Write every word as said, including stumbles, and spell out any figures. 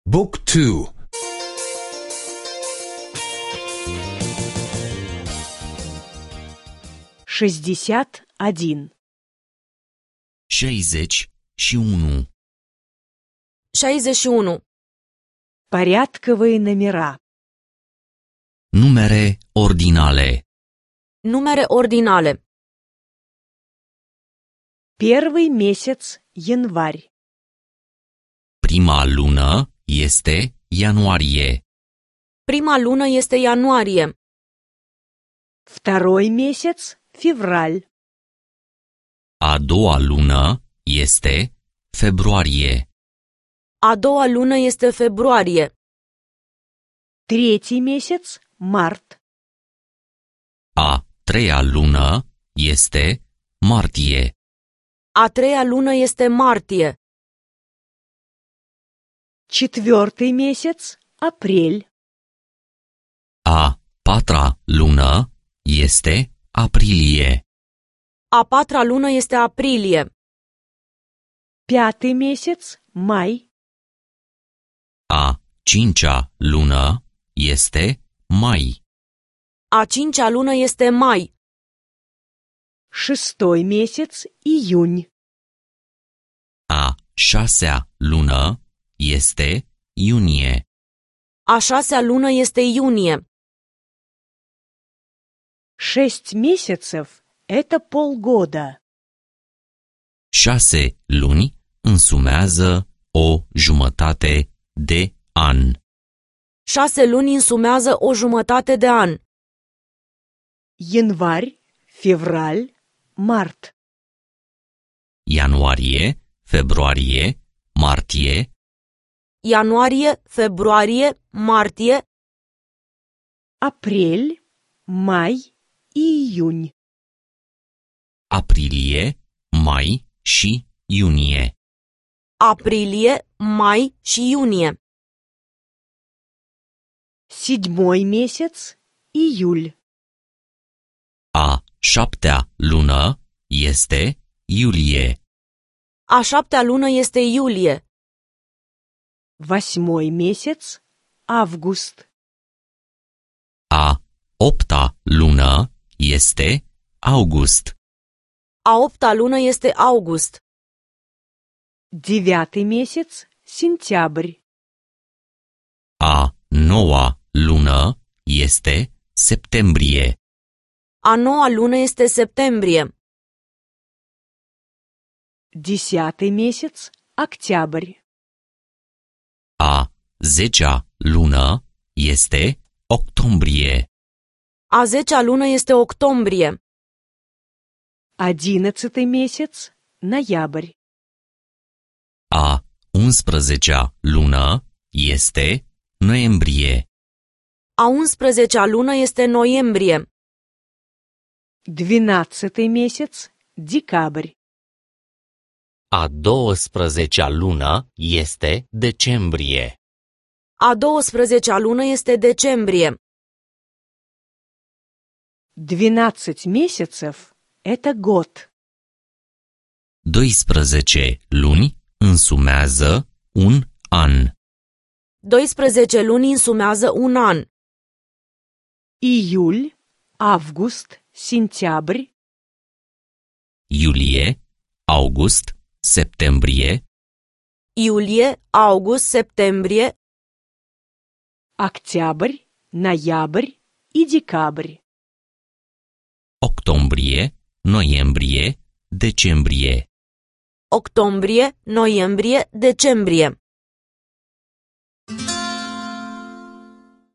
Book two. шестьдесят один. șaizeci și unu. șaizeci și unu. Порядковые номера. Numere ordinale. Numere ordinale. Первый месяц – январь. Prima lună este ianuarie. Prima lună este ianuarie. Второй месяц – февраль. A doua lună este februarie. A doua lună este februarie. Третий месяц – март. A treia lună este martie. A treia lună este martie. Четвертый месяц – апрель. A patra lună este aprilie. A patra lună este aprilie. Пятый месяц – май. A cincea lună este mai. A cincea lună este mai. Шестой месяц – июнь. A șasea lună este iunie. A șasea lună este iunie. Шесть месяцев – это полгода. Șase luni însumează o jumătate de an. Șase luni însumează o jumătate de an. Январь, февраль, март. Ianuarie, februarie, martie, Ianuarie, februarie, martie, Апрель, май и июнь. aprilie, mai și iunie. aprilie, mai și iunie. Седьмой месяц – июль. A șaptea lună este iulie. A șaptea lună este iulie. Восьмой месяц – август. A opta lună este august. A opta lună este august. Девятый месяц – сентябрь. A noua lună este septembrie. A noua lună este septembrie. Десятый месяц – октябрь. A zecea lună este octombrie. A zecea lună este octombrie. Одиннадцатый месяц – ноябрь. A unsprezecea lună este noiembrie. A unsprezecea lună este noiembrie. Двенадцатый месяц – декабрь. A douăsprezecea lună este decembrie. A douăsprezecea lună este decembrie. Двенадцать месяцев – это год. doisprezece luni însumează un an. doisprezece luni însumează un an. Июль, август, сентябрь. Iulie, august, septembrie, Iulie, august, septembrie, Октябрь, ноябрь и декабрь. octombrie, noiembrie, decembrie. octombrie, noiembrie, decembrie.